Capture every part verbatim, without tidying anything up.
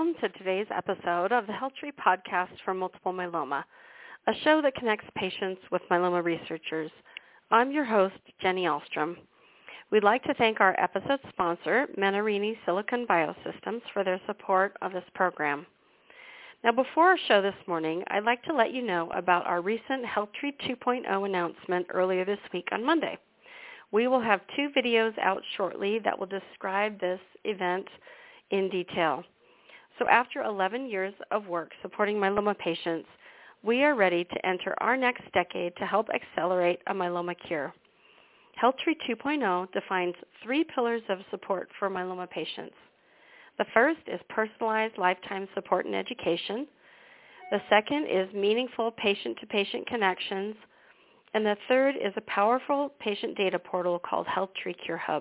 welcome to today's episode of the HealthTree podcast for multiple myeloma, a show that connects patients with myeloma researchers. I'm your host, Jenny Ahlstrom. We'd like to thank our episode sponsor, Menarini Silicon Biosystems, for their support of this program. Now, before our show this morning, I'd like to let you know about our recent HealthTree two point oh announcement earlier this week on Monday. We will have two videos out shortly that will describe this event in detail. So after eleven years of work supporting myeloma patients, we are ready to enter our next decade to help accelerate a myeloma cure. HealthTree two point oh defines three pillars of support for myeloma patients. The first is personalized lifetime support and education. The second is meaningful patient-to-patient connections. And the third is a powerful patient data portal called HealthTree Cure Hub.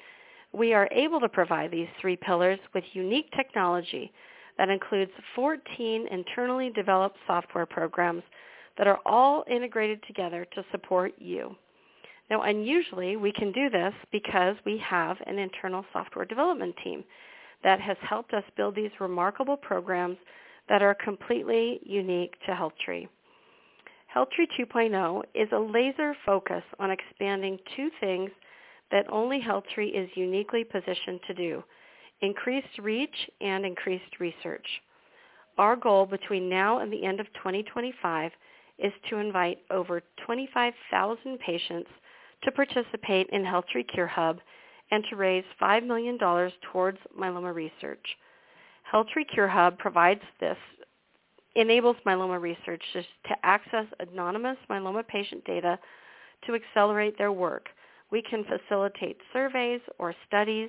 We are able to provide these three pillars with unique technology that includes fourteen internally developed software programs that are all integrated together to support you. Now, unusually, we can do this because we have an internal software development team that has helped us build these remarkable programs that are completely unique to HealthTree. HealthTree two point oh is a laser focus on expanding two things that only HealthTree is uniquely positioned to do: increased reach and increased research. Our goal between now and the end of twenty twenty-five is to invite over twenty-five thousand patients to participate in HealthTree Cure Hub and to raise five million dollars towards myeloma research. HealthTree Cure Hub provides this, enables myeloma researchers to access anonymous myeloma patient data to accelerate their work. We can facilitate surveys or studies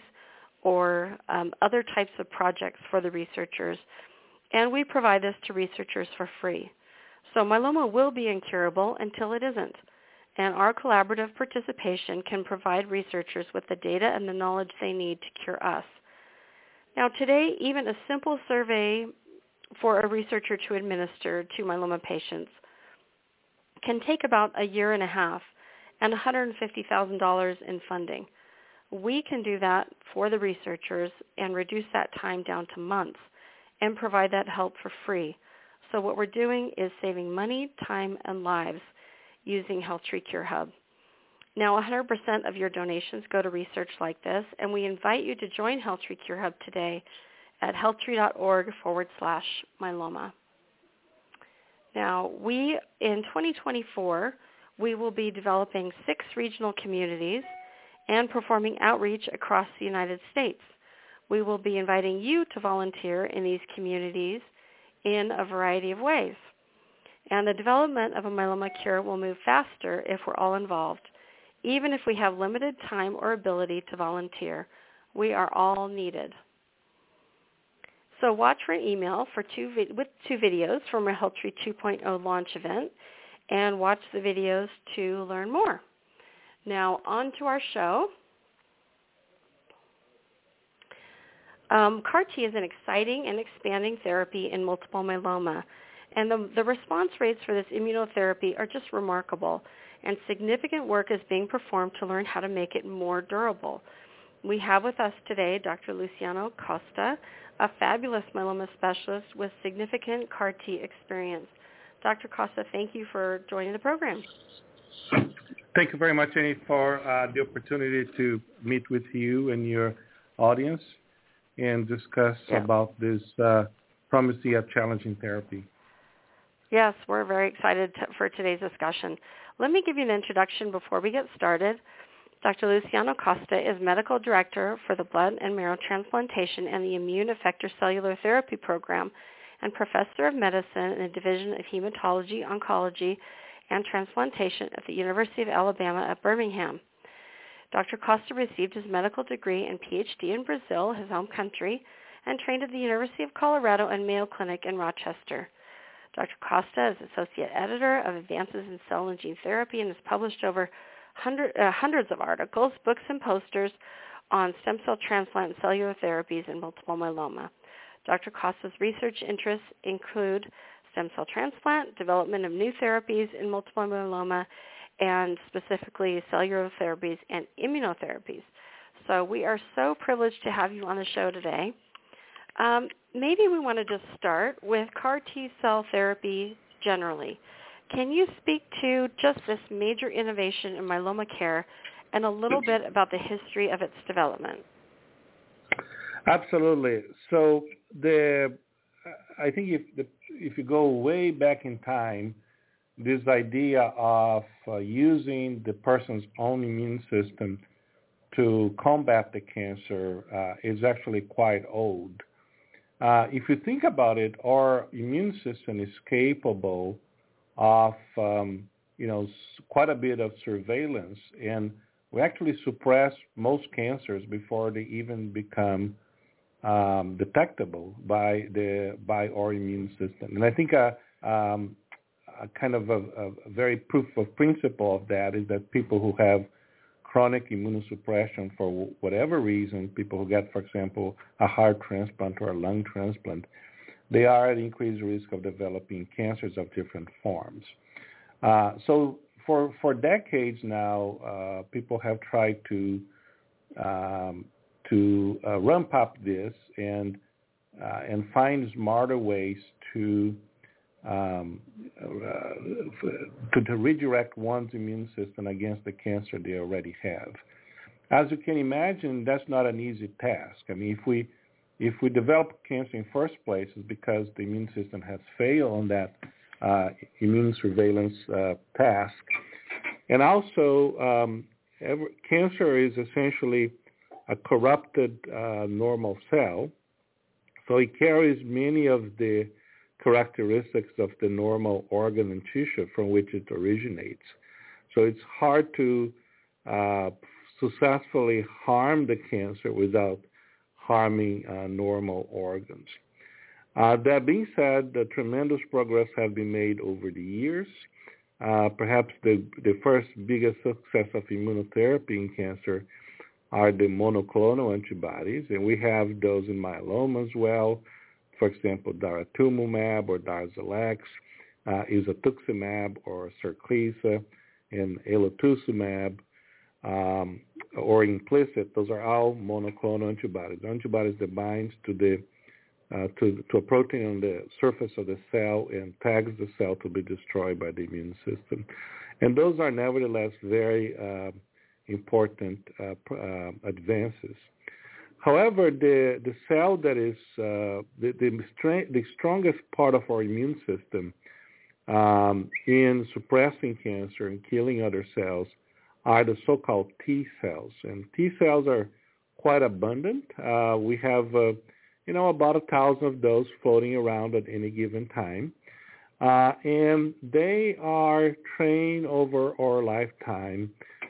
or um, other types of projects for the researchers, and we provide this to researchers for free. So myeloma will be incurable until it isn't, and our collaborative participation can provide researchers with the data and the knowledge they need to cure us. Now today, even a simple survey for a researcher to administer to myeloma patients can take about a year and a half and one hundred fifty thousand dollars in funding. We can do that for the researchers and reduce that time down to months and provide that help for free. So what we're doing is saving money, time, and lives using HealthTree Cure Hub. Now, one hundred percent of your donations go to research like this, and we invite you to join HealthTree Cure Hub today at healthtree.org forward slash myeloma. Now, we, in twenty twenty-four, we will be developing six regional communities and performing outreach across the United States. We will be inviting you to volunteer in these communities in a variety of ways. And the development of a myeloma cure will move faster if we're all involved. Even if we have limited time or ability to volunteer, we are all needed. So watch for an email for two vi- with two videos from our HealthTree two point oh launch event, and watch the videos to learn more. Now, on to our show. Um, C A R T is an exciting and expanding therapy in multiple myeloma, and the, the response rates for this immunotherapy are just remarkable, and significant work is being performed to learn how to make it more durable. We have with us today Doctor Luciano Costa, a fabulous myeloma specialist with significant C A R T experience. Doctor Costa, thank you for joining the program. Thank you very much, Jenny, for uh, the opportunity to meet with you and your audience and discuss yeah. about this uh, promising yet challenging therapy. Yes, we're very excited to, for today's discussion. Let me give you an introduction before we get started. Doctor Luciano Costa is Medical Director for the Blood and Marrow Transplantation and the Immune Effector Cellular Therapy Program and Professor of Medicine in the Division of Hematology, Oncology, and Transplantation at the University of Alabama at Birmingham. Doctor Costa received his medical degree and P H D in Brazil, his home country, and trained at the University of Colorado and Mayo Clinic in Rochester. Doctor Costa is Associate Editor of Advances in Cell and Gene Therapy and has published over hundred, uh, hundreds of articles, books, and posters on stem cell transplant and cellular therapies in multiple myeloma. Doctor Costa's research interests include stem cell transplant, development of new therapies in multiple myeloma, and specifically cellular therapies and immunotherapies. So we are so privileged to have you on the show today. Um, maybe we want to just start with C A R T-cell therapy generally. Can you speak to just this major innovation in myeloma care and a little bit about the history of its development? Absolutely. So the I think if the, if you go way back in time, this idea of uh, using the person's own immune system to combat the cancer uh, is actually quite old. Uh, if you think about it, our immune system is capable of, um, you know, quite a bit of surveillance, and we actually suppress most cancers before they even become um, detectable by the by our immune system. And I think a, um, a kind of a, a very proof of principle of that is that people who have chronic immunosuppression for whatever reason, people who get, for example, a heart transplant or a lung transplant, they are at increased risk of developing cancers of different forms. Uh, so for for decades now, uh, people have tried to um, to uh, ramp up this and uh, and find smarter ways to um, uh, to, to redirect one's immune system against the cancer they already have. As you can imagine, that's not an easy task. I mean, if we if we develop cancer in first place, it's because the immune system has failed on that uh, immune surveillance uh, task. And also, um, every, cancer is essentially a corrupted uh, normal cell, so it carries many of the characteristics of the normal organ and tissue from which it originates. So it's hard to uh, successfully harm the cancer without harming uh, normal organs. Uh, that being said, the tremendous progress has been made over the years. Uh, perhaps the, the first biggest success of immunotherapy in cancer are the monoclonal antibodies, and we have those in myeloma as well. For example, daratumumab or Darzalex, uh, isatuximab or Sarclisa, and elotuzumab, um, or implicit. Those are all monoclonal antibodies, antibodies that binds to the uh, to, to a protein on the surface of the cell and tags the cell to be destroyed by the immune system. And those are nevertheless very uh, important uh, uh, advances. However, the, the cell that is uh, the, the, stra- the strongest part of our immune system um, in suppressing cancer and killing other cells are the so-called T cells. And T cells are quite abundant. Uh, we have, uh, you know, about a thousand of those floating around at any given time. Uh, and they are trained over our lifetime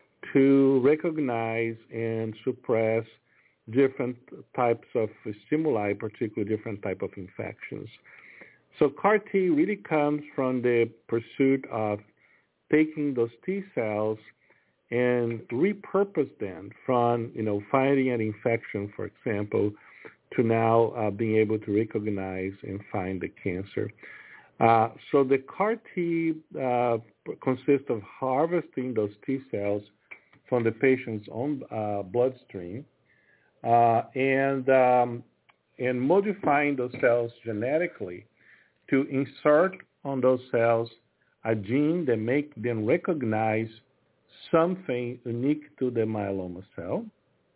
to recognize and suppress different types of stimuli, particularly different type of infections. So C A R T really comes from the pursuit of taking those T cells and repurpose them from, you know, fighting an infection, for example, to now uh, being able to recognize and find the cancer. Uh, so the C A R T uh, consists of harvesting those T cells from the patient's own uh, bloodstream uh, and um, and modifying those cells genetically to insert on those cells a gene that make them recognize something unique to the myeloma cell,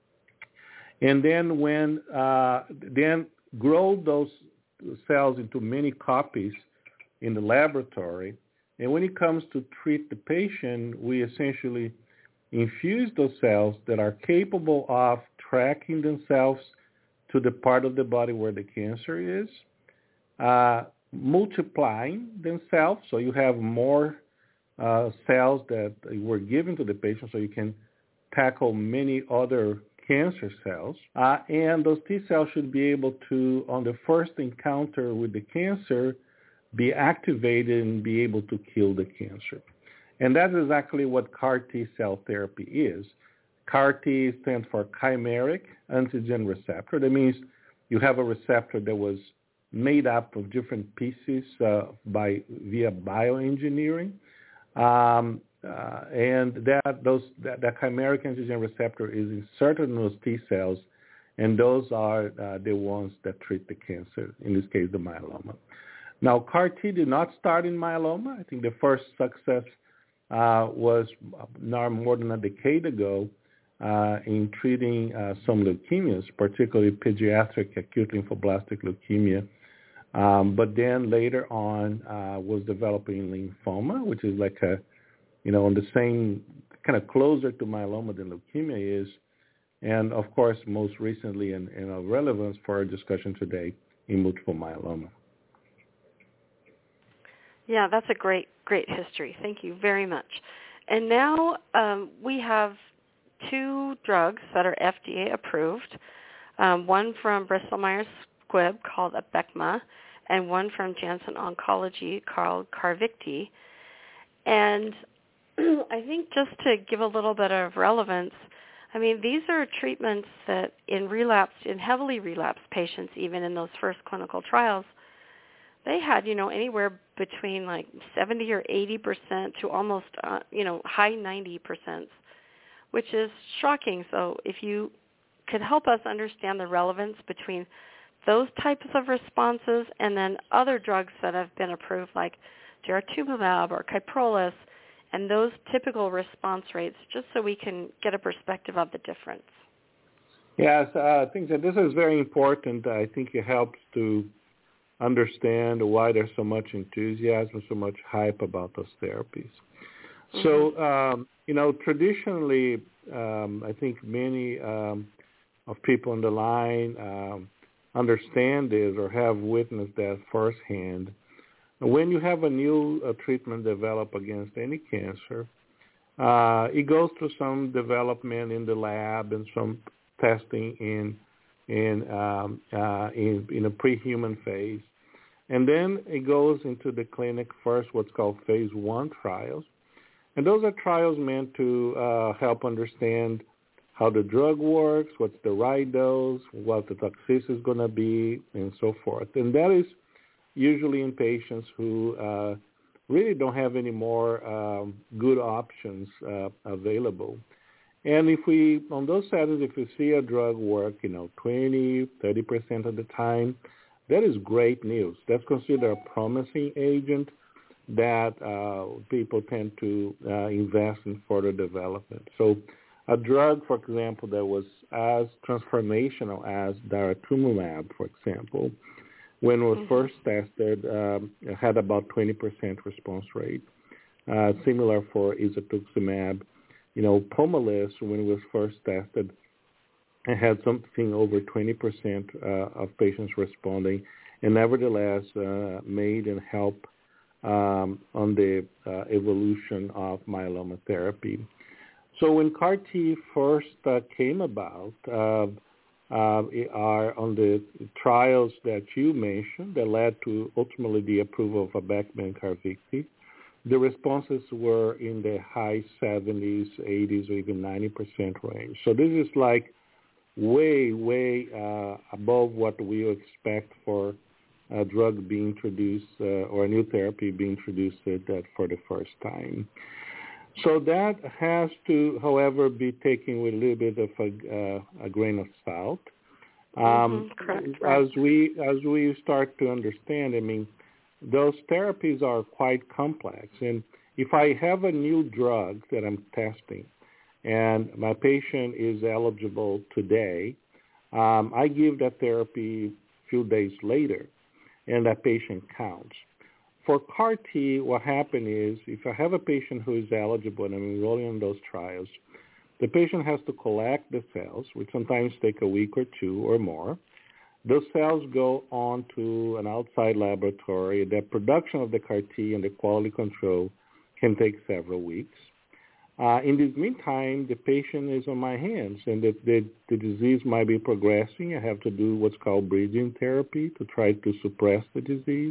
and then when uh, then grow those cells into many copies in the laboratory, and when it comes to treat the patient, we essentially infuse those cells that are capable of tracking themselves to the part of the body where the cancer is, uh, multiplying themselves, so you have more uh, cells that were given to the patient, so you can tackle many other cancer cells. Uh, and those T cells should be able to, on the first encounter with the cancer, be activated and be able to kill the cancer. And that's exactly what C A R T cell therapy is. C A R T stands for chimeric antigen receptor. That means you have a receptor that was made up of different pieces uh, by via bioengineering. Um, uh, and that those that, that chimeric antigen receptor is inserted in those T cells, and those are uh, the ones that treat the cancer, in this case, the myeloma. Now, C A R T did not start in myeloma. I think the first success uh, was now more than a decade ago uh, in treating uh, some leukemias, particularly pediatric acute lymphoblastic leukemia. Um, but then later on uh, was developing lymphoma, which is like a, you know, on the same, kind of closer to myeloma than leukemia is. And, of course, most recently and, and of relevance for our discussion today in multiple myeloma. Yeah, that's a great, great history. Thank you very much. And now um, we have two drugs that are F D A approved, um, one from Bristol Myers Squibb called Abecma, and one from Janssen Oncology called Carvykti. And I think just to give a little bit of relevance, I mean, these are treatments that in relapsed, in heavily relapsed patients, even in those first clinical trials, they had, you know, anywhere between like seventy or eighty percent to almost, uh, you know, high ninety percent, which is shocking. So if you could help us understand the relevance between those types of responses and then other drugs that have been approved like daratumumab or Kyprolis and those typical response rates, just so we can get a perspective of the difference. Yes, uh, I think that this is very important. I think it helps to understand why there's so much enthusiasm, so much hype about those therapies. Mm-hmm. So, um, you know, traditionally, um, I think many um, of people on the line um, understand this or have witnessed that firsthand. When you have a new uh, treatment develop against any cancer, uh, it goes through some development in the lab and some testing in in um, uh, in, in a pre-human phase, and then it goes into the clinic first, what's called phase one trials, and those are trials meant to uh, help understand how the drug works, what's the right dose, what the toxicity is going to be, and so forth, and that is usually in patients who uh, really don't have any more um, good options uh, available. And if we, on those settings, if we see a drug work, you know, twenty, thirty percent of the time, that is great news. That's considered a promising agent that uh, people tend to uh, invest in further development. So a drug, for example, that was as transformational as daratumumab, for example, when it was mm-hmm. first tested, um, it had about twenty percent response rate. Uh, similar for isatuximab. You know, Pomalyst, when it was first tested, it had something over twenty percent uh, of patients responding, and nevertheless uh, made and helped um, on the uh, evolution of myeloma therapy. So when C A R T first uh, came about, uh, uh, are on the trials that you mentioned that led to ultimately the approval of Abecma and Carvykti. The responses were in the high seventies, eighties, or even ninety percent range. So this is like way, way uh, above what we expect for a drug being introduced uh, or a new therapy being introduced uh, for the first time. So that has to, however, be taken with a little bit of a, uh, a grain of salt. Um, mm-hmm, correct, right. As we as we start to understand, I mean, those therapies are quite complex. And if I have a new drug that I'm testing and my patient is eligible today, um, I give that therapy a few days later, and that patient counts. For C A R T, what happened is if I have a patient who is eligible and I'm enrolling in those trials, the patient has to collect the cells, which sometimes take a week or two or more. Those cells go on to an outside laboratory. The production of the C A R T and the quality control can take several weeks. Uh, in this meantime, the patient is on my hands, and the, the, the disease might be progressing. I have to do what's called bridging therapy to try to suppress the disease.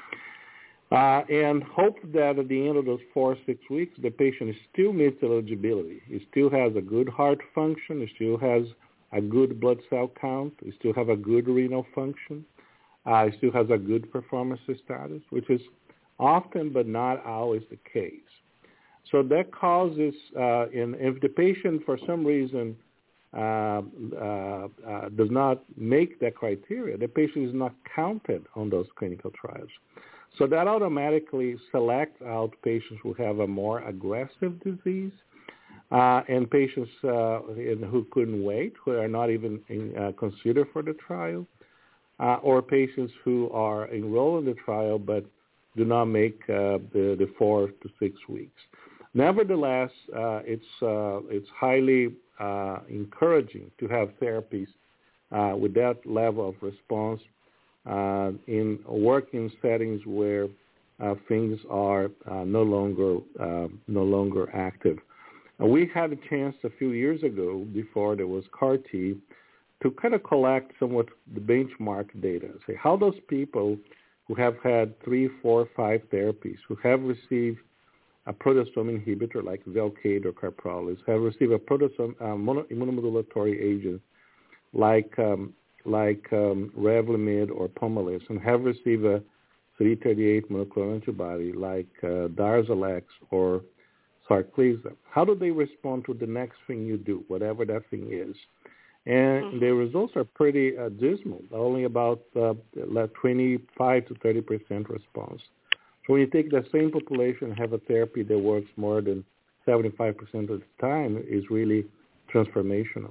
Uh, and hope that at the end of those four or six weeks, the patient still meets eligibility. He still has a good heart function. He still has a good blood cell count. He still have a good renal function. Uh, he still has a good performance status, which is often but not always the case. So that causes, uh, in, if the patient for some reason uh, uh, uh, does not make that criteria, the patient is not counted on those clinical trials. So that automatically selects out patients who have a more aggressive disease uh, and patients uh, who couldn't wait, who are not even in, uh, considered for the trial, uh, or patients who are enrolled in the trial but do not make uh, the, the four to six weeks. Nevertheless, uh, it's uh, it's highly uh, encouraging to have therapies uh, with that level of response uh, in working settings where uh, things are uh, no longer uh, no longer active. Uh, we had a chance a few years ago, before there was C A R T, to kind of collect somewhat the benchmark data. Say how those people who have had three, four, five therapies, who have received a proteasome inhibitor like Velcade or Carprolis, have received a proteasome uh, mono, immunomodulatory agent like um, like um, Revlimid or Pomalyst, and have received a C D thirty-eight monoclonal antibody like uh, Darzalex or Sarclisa. How do they respond to the next thing you do, whatever that thing is? And mm-hmm. the results are pretty uh, dismal, only about uh, twenty-five to thirty percent response. So when you take the same population and have a therapy that works more than seventy-five percent of the time, is really transformational.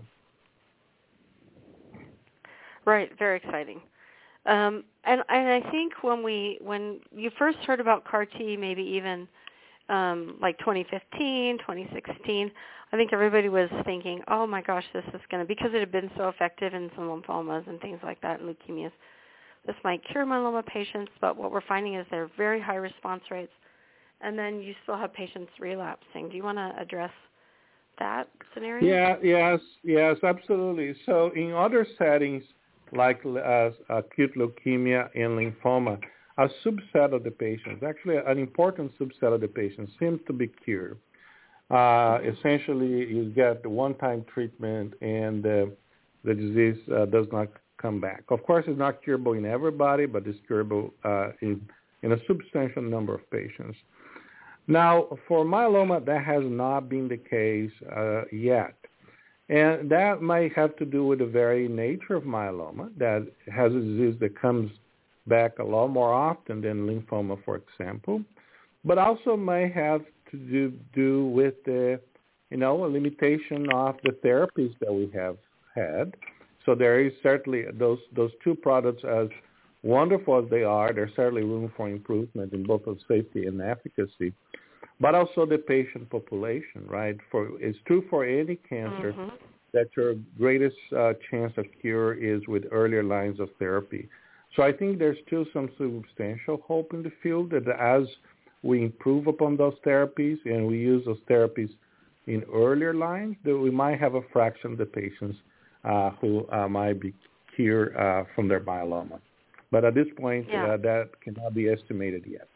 Right, very exciting. Um, and, and I think when we when you first heard about C A R T, maybe even um, like twenty fifteen, twenty sixteen, I think everybody was thinking, oh my gosh, this is going to, because it had been so effective in some lymphomas and things like that and leukemias, this might cure myeloma patients, but what we're finding is they're very high response rates, and then you still have patients relapsing. Do you want to address that scenario? Yeah, yes, yes, absolutely. So in other settings, like uh, acute leukemia and lymphoma, a subset of the patients, actually an important subset of the patients, seems to be cured. Uh, mm-hmm. Essentially, you get the one-time treatment and uh, the disease uh, does not come back. Of course, it's not curable in everybody, but it's curable uh, in, in a substantial number of patients. Now, for myeloma, that has not been the case uh, yet. And that might have to do with the very nature of myeloma, that has a disease that comes back a lot more often than lymphoma, for example, but also may have to do, do with the, you know, a limitation of the therapies that we have had. So there is certainly those those two products, as wonderful as they are, there's certainly room for improvement in both of safety and efficacy, but also the patient population, right? For it's true for any cancer mm-hmm. that your greatest uh, chance of cure is with earlier lines of therapy. So I think there's still some substantial hope in the field that as we improve upon those therapies and we use those therapies in earlier lines, that we might have a fraction of the patients uh, who uh, might be cured uh, from their myeloma. But at this point, yeah. uh, that cannot be estimated yet.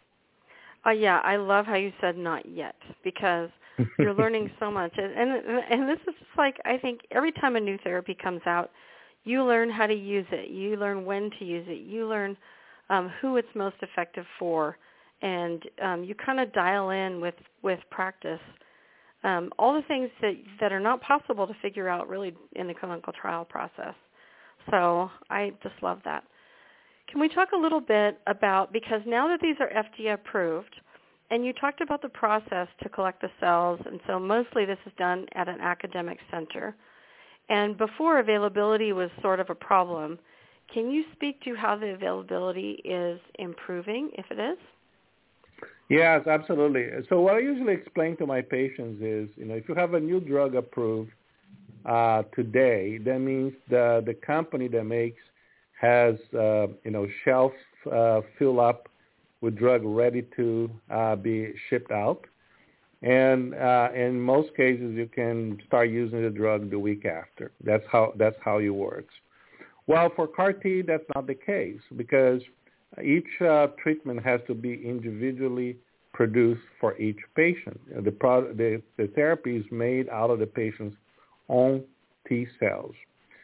Uh, yeah, I love how you said not yet, because you're learning so much. And, and and this is just like, I think every time a new therapy comes out, you learn how to use it. You learn when to use it. You learn um, who it's most effective for. And um, you kind of dial in with, with practice um, all the things that, that are not possible to figure out really in the clinical trial process. So I just love that. Can we talk a little bit about, because now that these are F D A approved, and you talked about the process to collect the cells, and so mostly this is done at an academic center. And before, availability was sort of a problem. Can you speak to how the availability is improving, if it is? Yes, absolutely. So what I usually explain to my patients is, you know, if you have a new drug approved uh, today, that means the the company that makes has, uh, you know, shelf uh, fill up with drug ready to uh, be shipped out. And uh, in most cases, you can start using the drug the week after. That's how that's how it works. Well, for C A R T, that's not the case, because each uh, treatment has to be individually produced for each patient. The, pro- the, the therapy is made out of the patient's own T cells.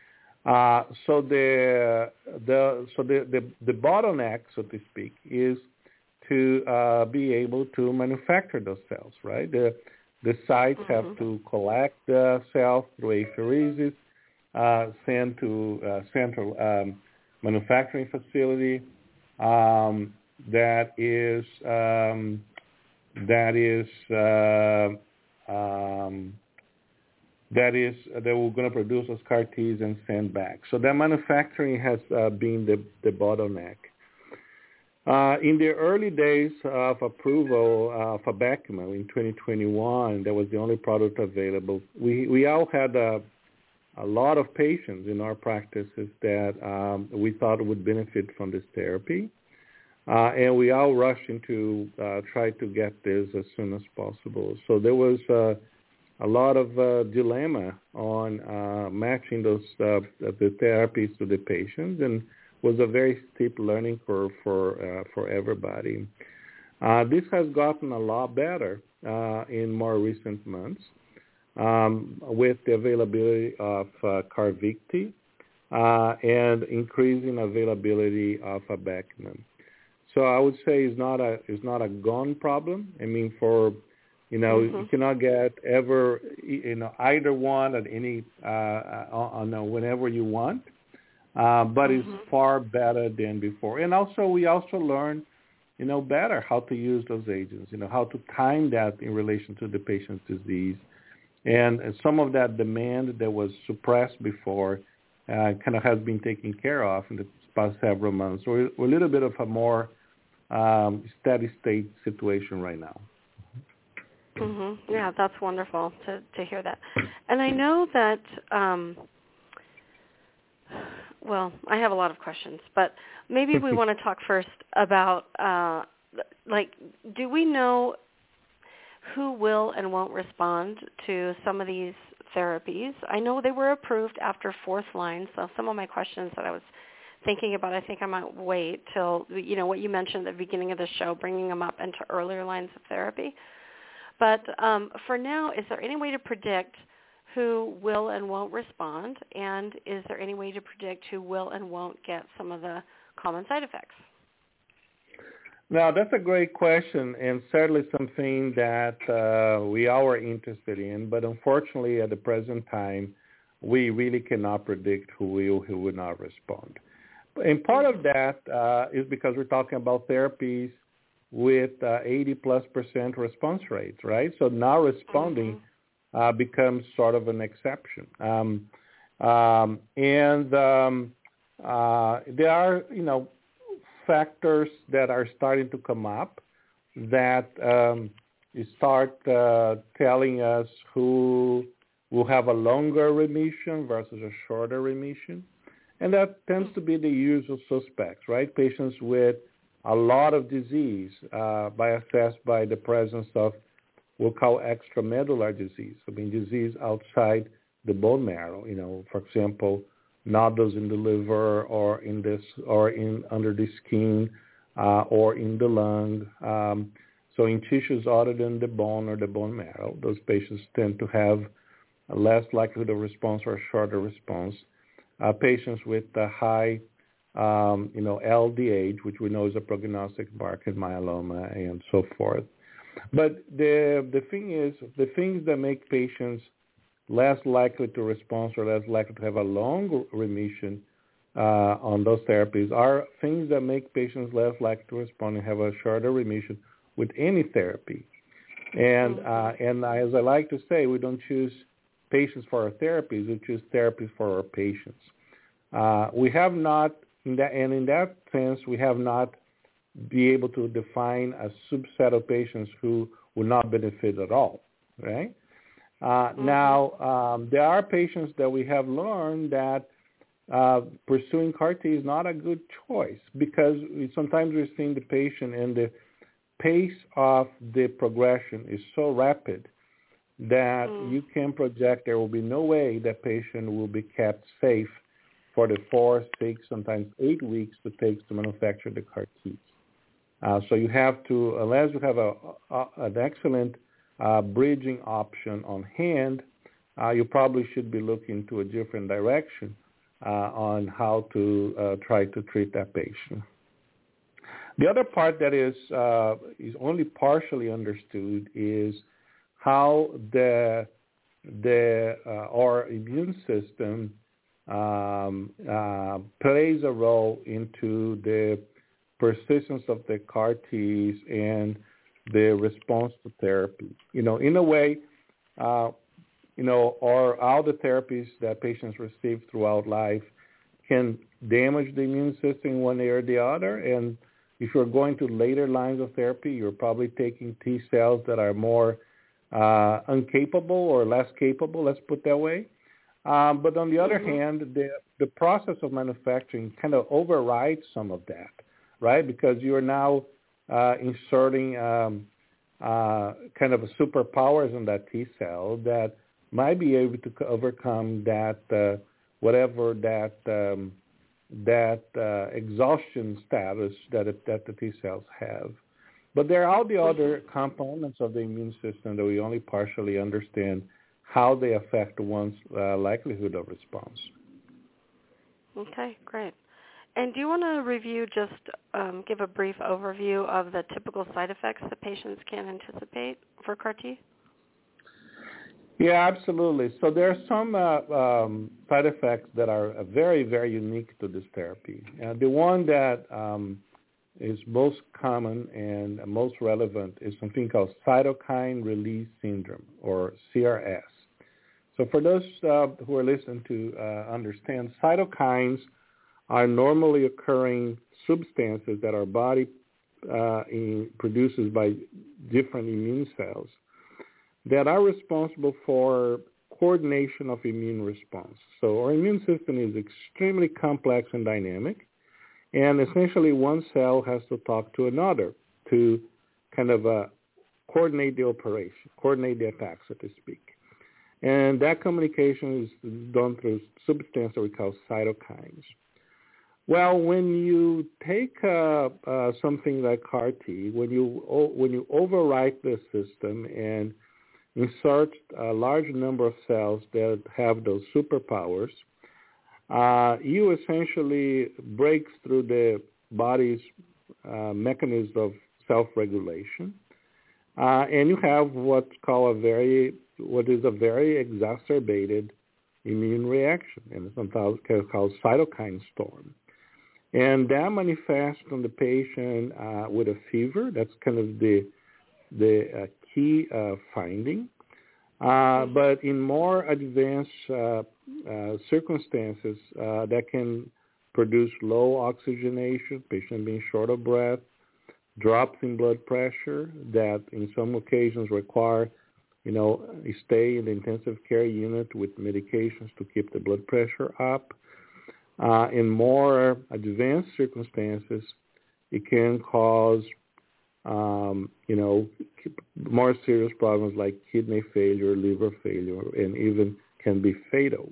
Uh, so the the so the, the, the bottleneck, so to speak, is to uh, be able to manufacture those cells, right? The The sites mm-hmm. have to collect the cells through apheresis, uh, sent to uh, central um, manufacturing facility um, that is um, that is uh, um, that is that we're going to produce those C A R Ts and send back. So that manufacturing has uh, been the, the bottleneck. Uh, in the early days of approval uh, for Abecma in twenty twenty-one, that was the only product available. We we all had a, a lot of patients in our practices that um, we thought would benefit from this therapy, uh, and we all rushed into uh, try to get this as soon as possible. So there was uh, a lot of uh, dilemma on uh, matching those uh, the therapies to the patients, and was a very steep learning curve for uh, for everybody. Uh, this has gotten a lot better uh, in more recent months um, with the availability of uh, Carvykti uh, and increasing availability of Abecma. So I would say it's not a it's not a gone problem. I mean, for you know, mm-hmm. you cannot get ever you know either one at any uh, on, on whenever you want. Uh, but mm-hmm. it's far better than before. And also, we also learn, you know, better how to use those agents, you know, how to time that in relation to the patient's disease. And some of that demand that was suppressed before uh, kind of has been taken care of in the past several months. So we're, we're a little bit of a more um, steady state situation right now. Mm-hmm. Yeah, that's wonderful to, to hear that. And I know that... Um, Well, I have a lot of questions, but maybe we want to talk first about, uh, like, do we know who will and won't respond to some of these therapies? I know they were approved after fourth line, so some of my questions that I was thinking about, I think I might wait till, you know, what you mentioned at the beginning of the show, bringing them up into earlier lines of therapy. But um, for now, is there any way to predict who will and won't respond, and is there any way to predict who will and won't get some of the common side effects? Now, that's a great question, and certainly something that uh, we are interested in, but unfortunately at the present time, we really cannot predict who will, who will not respond. And part of that uh, is because we're talking about therapies with uh, eighty plus percent response rates, right? So now responding mm-hmm. Uh, becomes sort of an exception. Um, um, and um, uh, there are, you know, factors that are starting to come up that um, start uh, telling us who will have a longer remission versus a shorter remission. And that tends to be the usual suspects, right? Patients with a lot of disease uh, by assessed by the presence of we'll call extramedullary disease, I mean disease outside the bone marrow, you know, for example, nodules in the liver or in this or in under the skin uh, or in the lung. Um, so in tissues other than the bone or the bone marrow, those patients tend to have a less likelihood of response or a shorter response. Uh, patients with a high, um, you know, L D H, which we know is a prognostic marker in myeloma and so forth. But the the thing is, the things that make patients less likely to respond or less likely to have a long remission uh, on those therapies are things that make patients less likely to respond and have a shorter remission with any therapy. And uh, and as I like to say, we don't choose patients for our therapies; we choose therapies for our patients. Uh, we have not, in that, and in that sense, we have not be able to define a subset of patients who will not benefit at all, right? Uh, mm-hmm. Now, um, there are patients that we have learned that uh, pursuing C A R T is not a good choice because we, sometimes we're seeing the patient and the pace of the progression is so rapid that mm. you can project there will be no way that patient will be kept safe for the four, six, sometimes eight weeks it takes to manufacture the C A R Ts. Uh, so you have to, unless you have a, a, an excellent uh, bridging option on hand, uh, you probably should be looking to a different direction uh, on how to uh, try to treat that patient. The other part that is uh, is only partially understood is how the the uh, our immune system um, uh, plays a role into the persistence of the C A R Ts and the response to therapy. You know, in a way, uh, you know, or all the therapies that patients receive throughout life can damage the immune system one way or the other. And if you're going to later lines of therapy, you're probably taking T cells that are more uh, incapable or less capable, let's put that way. Um, but on the other mm-hmm. hand, the, the process of manufacturing kind of overrides some of that, right? Because you're now uh, inserting um, uh, kind of a superpowers in that T cell that might be able to overcome that uh, whatever that um, that uh, exhaustion status that it, that the T cells have. But there are all the other components of the immune system that we only partially understand how they affect one's uh, likelihood of response. Okay, great. And do you want to review, just um, give a brief overview of the typical side effects that patients can anticipate for C A R T? Yeah, absolutely. So there are some uh, um, side effects that are uh, very, very unique to this therapy. Uh, the one that um, is most common and most relevant is something called cytokine release syndrome, or C R S. So for those uh, who are listening to uh, understand, cytokines are normally occurring substances that our body uh, in, produces by different immune cells that are responsible for coordination of immune response. So our immune system is extremely complex and dynamic, and essentially one cell has to talk to another to kind of uh, coordinate the operation, coordinate the attack, so to speak. And that communication is done through substances that we call cytokines. Well, when you take uh, uh, something like C A R T, when you when you overwrite the system and insert a large number of cells that have those superpowers, uh, you essentially break through the body's uh, mechanism of self-regulation, uh, and you have what's called a very, what is a very exacerbated immune reaction, and sometimes called cytokine storm. And that manifests on the patient uh, with a fever. That's kind of the the uh, key uh, finding. Uh, but in more advanced uh, uh, circumstances, uh, that can produce low oxygenation, patient being short of breath, drops in blood pressure that in some occasions require, you know, a stay in the intensive care unit with medications to keep the blood pressure up. Uh, in more advanced circumstances, it can cause Um, you know, more serious problems like kidney failure, liver failure, and even can be fatal.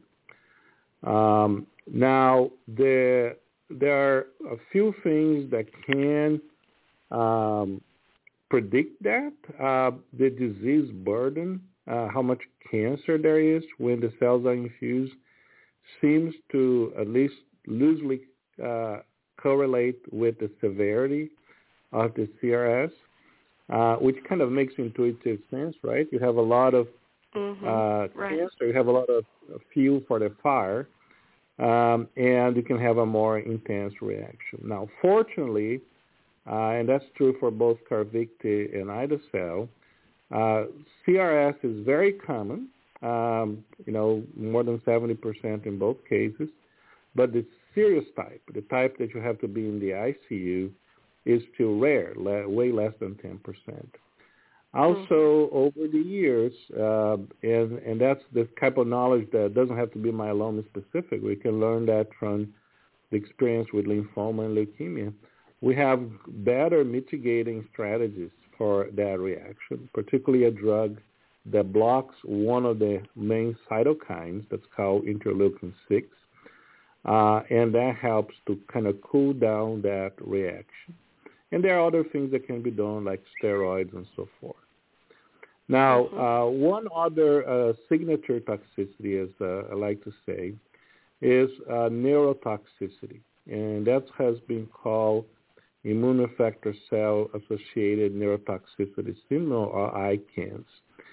Um, now, there, there are a few things that can um, predict that. Uh, the disease burden, uh, how much cancer there is when the cells are infused, seems to at least loosely uh, correlate with the severity of the C R S, uh, which kind of makes intuitive sense, right? You have a lot of mm-hmm. uh, right. cancer, you have a lot of fuel for the fire, um, and you can have a more intense reaction. Now, fortunately, uh, and that's true for both Carvykti and ide-cel, uh, C R S is very common, um, you know, more than seventy percent in both cases, but the serious type, the type that you have to be in the I C U, is still rare, way less than ten percent. Also, mm-hmm. over the years, uh, and, and that's the type of knowledge that doesn't have to be myeloma specific. We can learn that from the experience with lymphoma and leukemia. We have better mitigating strategies for that reaction, particularly a drug that blocks one of the main cytokines that's called interleukin six, uh, and that helps to kind of cool down that reaction. And there are other things that can be done, like steroids and so forth. Now, mm-hmm. uh, one other uh, signature toxicity, as uh, I like to say, is uh, neurotoxicity. And that has been called immune effector cell-associated neurotoxicity syndrome, or I C A N S.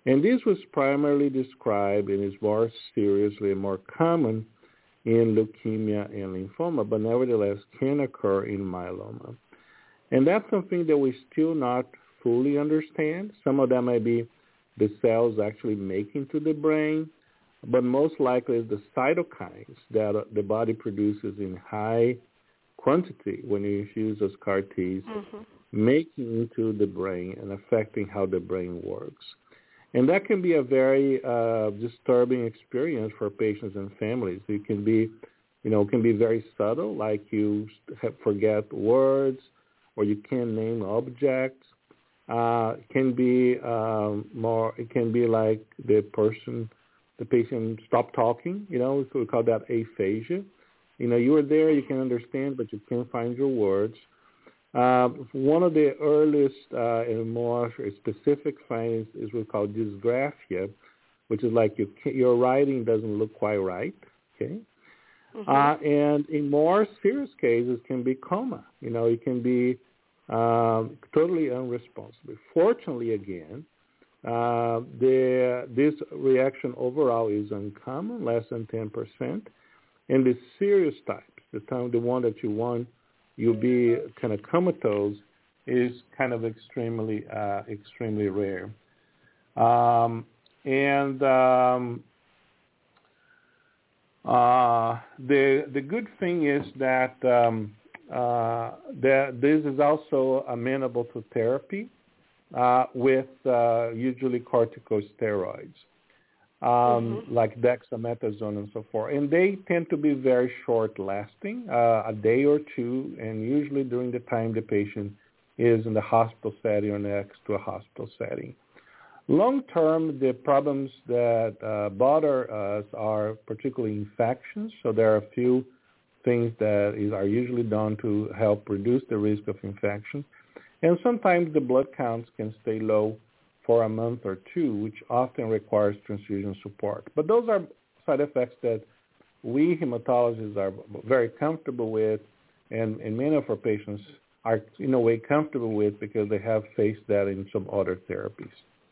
And this was primarily described and is more seriously and more common in leukemia and lymphoma, but nevertheless can occur in myeloma. And that's something that we still not fully understand. Some of them may be the cells actually making to the brain, but most likely it's the cytokines that the body produces in high quantity when you use those C A R Ts, mm-hmm. making into the brain and affecting how the brain works. And that can be a very uh, disturbing experience for patients and families. It can be, you know, it can be very subtle, like you forget words or you can't name objects. Uh, it can be um, more. It can be like the person, the patient stopped talking. You know, so we call that aphasia. You know, you were there, you can understand, but you can't find your words. Uh, one of the earliest uh, and more specific findings is what we call dysgraphia, which is like you your writing doesn't look quite right. Okay, mm-hmm. uh, and in more serious cases, can be coma. You know, it can be um, totally unresponsive. Fortunately, again, uh, the this reaction overall is uncommon, less than ten percent, and the serious types, the time the one that you want. You'll be kind of comatose is kind of extremely, uh, extremely rare. Um, and um, uh, the the good thing is that um, uh, that this is also amenable to therapy uh, with uh, usually corticosteroids. Um, mm-hmm. like dexamethasone and so forth. And they tend to be very short-lasting, uh, a day or two, and usually during the time the patient is in the hospital setting or next to a hospital setting. Long-term, the problems that uh, bother us are particularly infections. So there are a few things that is, are usually done to help reduce the risk of infection. And sometimes the blood counts can stay low for a month or two, which often requires transfusion support. But those are side effects that we hematologists are very comfortable with, and, and many of our patients are in a way comfortable with because they have faced that in some other therapies.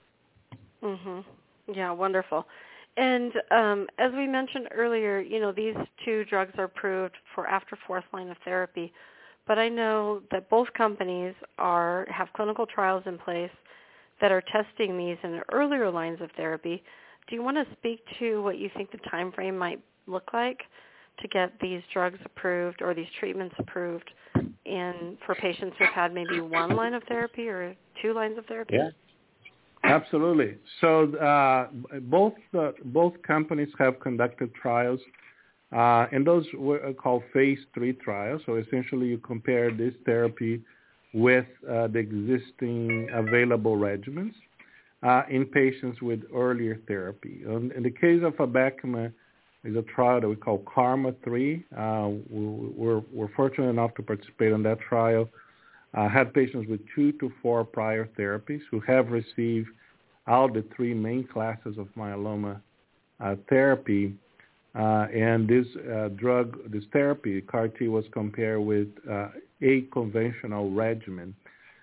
Mhm. Yeah, wonderful. And um, as we mentioned earlier, you know, these two drugs are approved for after fourth line of therapy, but I know that both companies are have clinical trials in place that are testing these in earlier lines of therapy. Do you want to speak to what you think the time frame might look like to get these drugs approved or these treatments approved in for patients who've had maybe one line of therapy or two lines of therapy? Yeah, absolutely. So uh, both uh, both companies have conducted trials, uh, and those were called phase three trials. So essentially you compare this therapy with uh, the existing available regimens uh, in patients with earlier therapy. Um, in the case of Abecma, is a trial that we call KarMMa three. Uh, we're, we're fortunate enough to participate in that trial. Uh, had patients with two to four prior therapies who have received all the three main classes of myeloma uh, therapy. Uh, and this uh, drug, this therapy, C A R T, was compared with uh, a conventional regimen.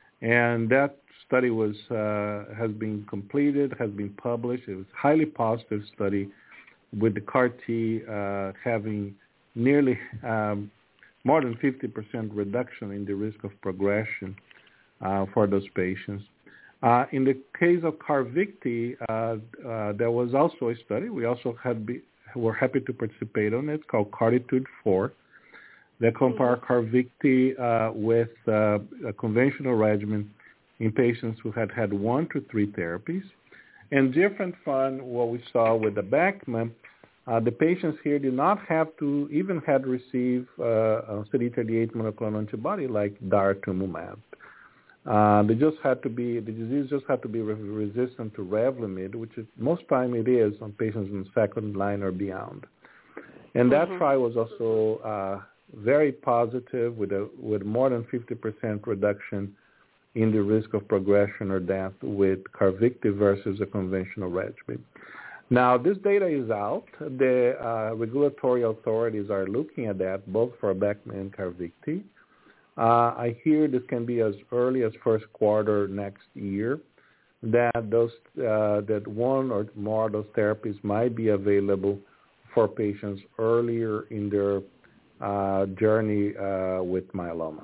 And that study was uh, has been completed, has been published. It was a highly positive study with the C A R T uh, having nearly um, more than fifty percent reduction in the risk of progression uh, for those patients. Uh, in the case of CARVYKTI, uh, uh, there was also a study. We also had be, were happy to participate on it, called CARTITUDE four. They compare CARVYKTI uh, with uh, a conventional regimen in patients who had had one to three therapies. And different from what we saw with the Abecma, uh, the patients here did not have to even had received uh, a C D thirty-eight monoclonal antibody like daratumumab. Uh, they just had to be, the disease just had to be re- resistant to Revlimid, which is, most time it is on patients in second line or beyond. And that mm-hmm. trial was also uh, very positive with a, with more than fifty percent reduction in the risk of progression or death with CARVYKTI versus a conventional regimen. Now, this data is out. The uh, regulatory authorities are looking at that, both for Abecma and CARVYKTI. Uh, I hear this can be as early as first quarter next year. that those uh, that one or more of those therapies might be available for patients earlier in their uh, journey uh, with myeloma.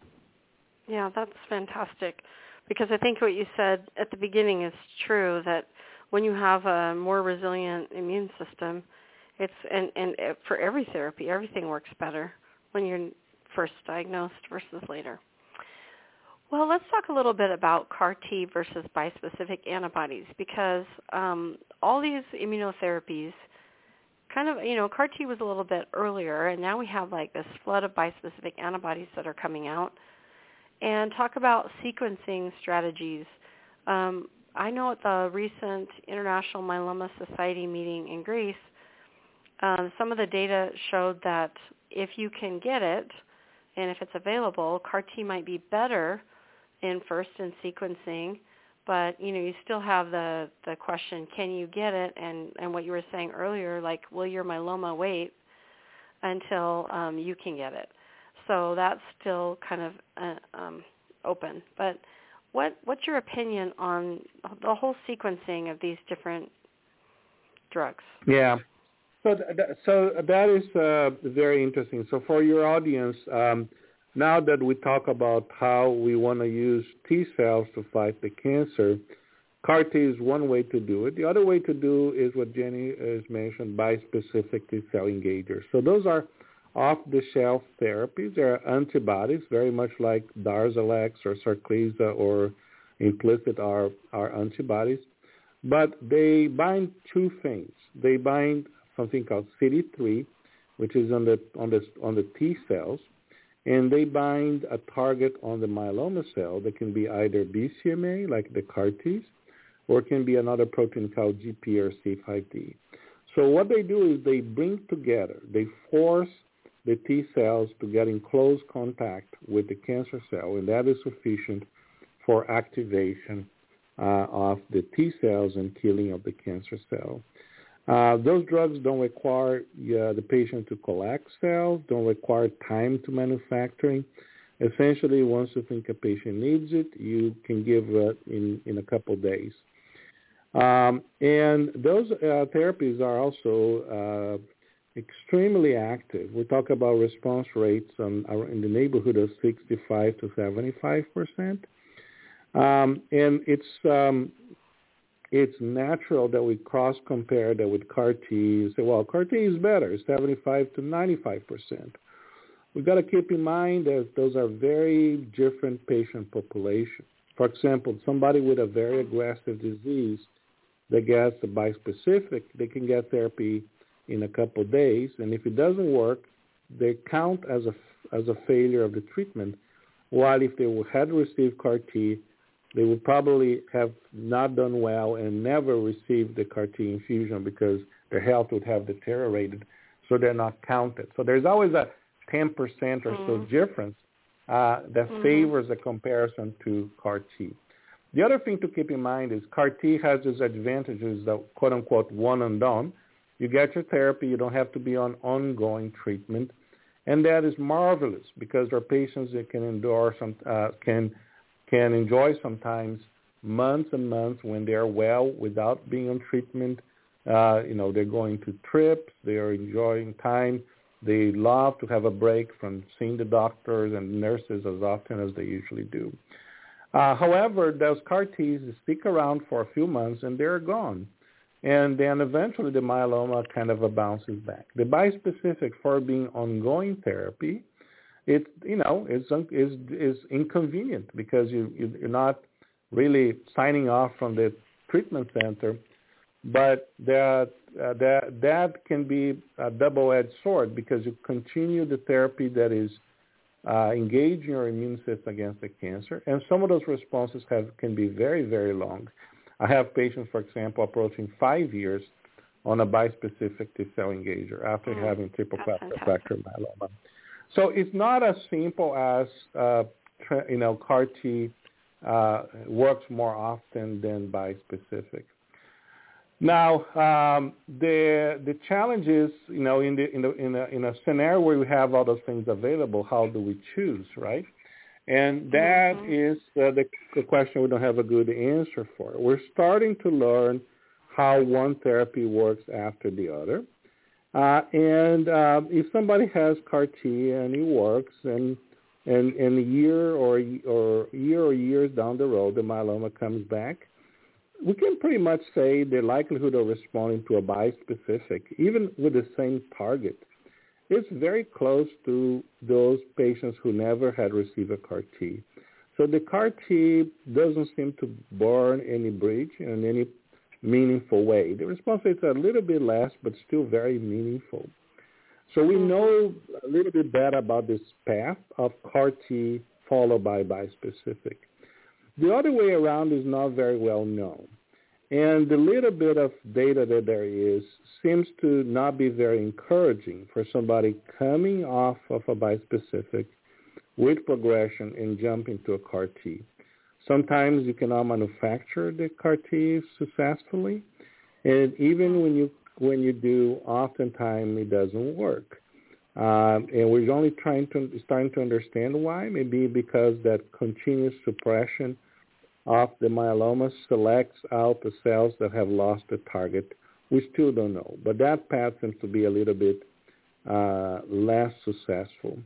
Yeah, that's fantastic, because I think what you said at the beginning is true, that when you have a more resilient immune system, it's and, and for every therapy, everything works better when you're first diagnosed versus later. Well, let's talk a little bit about C A R T versus bispecific antibodies, because um, all these immunotherapies kind of, you know, C A R T was a little bit earlier, and now we have like this flood of bispecific antibodies that are coming out. And talk about sequencing strategies. Um, I know at the recent International Myeloma Society meeting in Greece, um, some of the data showed that if you can get it, and if it's available, C A R T might be better in first in sequencing, but you know, you still have the, the question, can you get it? And, and what you were saying earlier, like, will your myeloma wait until um, you can get it? So that's still kind of uh, um, open. But what what's your opinion on the whole sequencing of these different drugs? Yeah. So th- so that is uh, very interesting. So for your audience, um, now that we talk about how we want to use T cells to fight the cancer, C A R T is one way to do it. The other way to do is what Jenny has mentioned, bispecific T cell engagers. So those are off-the-shelf therapies. They're antibodies, very much like Darzalex or Sarclisa or Implicit are, are antibodies. But they bind two things. They bind something called C D three, which is on the on the on the T cells, and they bind a target on the myeloma cell that can be either B C M A, like the C A R Ts, or it can be another protein called G P R C five D. So what they do is they bring together, they force the T cells to get in close contact with the cancer cell, and that is sufficient for activation uh, of the T cells and killing of the cancer cell. Uh, those drugs don't require uh, the patient to collect cells, don't require time to manufacturing. Essentially, once you think a patient needs it, you can give it in, in a couple days. Um, and those uh, therapies are also uh, extremely active. We talk about response rates on, in the neighborhood of sixty-five to seventy-five percent. Um, and it's um, it's natural that we cross-compare that with C A R T. You say, well, C A R T is better, seventy-five to ninety-five percent. We've got to keep in mind that those are very different patient populations. For example, somebody with a very aggressive disease that gets a bispecific, they can get therapy in a couple of days, and if it doesn't work, they count as a, as a failure of the treatment, while if they had received C A R T, they would probably have not done well and never received the C A R T infusion because their health would have deteriorated, so they're not counted. So there's always a ten percent or mm-hmm. so difference uh, that mm-hmm. favors a comparison to C A R T. The other thing to keep in mind is C A R T has its advantages that, quote-unquote, one and done. You get your therapy. You don't have to be on ongoing treatment. And that is marvelous because there are patients that can endure some, uh, can can enjoy sometimes months and months when they're well without being on treatment. Uh, you know, they're going to trips. They are enjoying time. They love to have a break from seeing the doctors and nurses as often as they usually do. Uh, however, those C A R Ts stick around for a few months and they're gone. And then eventually the myeloma kind of bounces back. The bispecific, for being ongoing therapy, it you know is is is inconvenient because you you're not really signing off from the treatment center, but that uh, that that can be a double-edged sword because you continue the therapy that is uh, engaging your immune system against the cancer, and some of those responses have can be very very long. I have patients, for example, approaching five years on a bispecific T-cell engager after mm, having triple-class refractory myeloma. So it's not as simple as, uh, you know, C A R T uh, works more often than bispecific. Now, um, the the challenge is, you know, in the in the in a in a scenario where we have all those things available, how do we choose, right? And that mm-hmm. is uh, the, the question we don't have a good answer for. We're starting to learn how one therapy works after the other. Uh, and uh, if somebody has C A R T and it works, and and in a year or or year or years down the road, the myeloma comes back, we can pretty much say the likelihood of responding to a bispecific, even with the same target, is very close to those patients who never had received a C A R T. So the C A R T doesn't seem to burn any bridge in any meaningful way. The response rates are a little bit less, but still very meaningful. So we know a little bit better about this path of C A R T followed by bispecific. The other way around is not very well known. And the little bit of data that there is seems to not be very encouraging for somebody coming off of a bispecific with progression and jumping to a C A R T. Sometimes you cannot manufacture the C A R T successfully, and even when you when you do, oftentimes it doesn't work. Um, and we're only trying to starting to understand why. Maybe because that continuous suppression of the myeloma selects out the cells that have lost the target. We still don't know, but that path seems to be a little bit uh, less successful.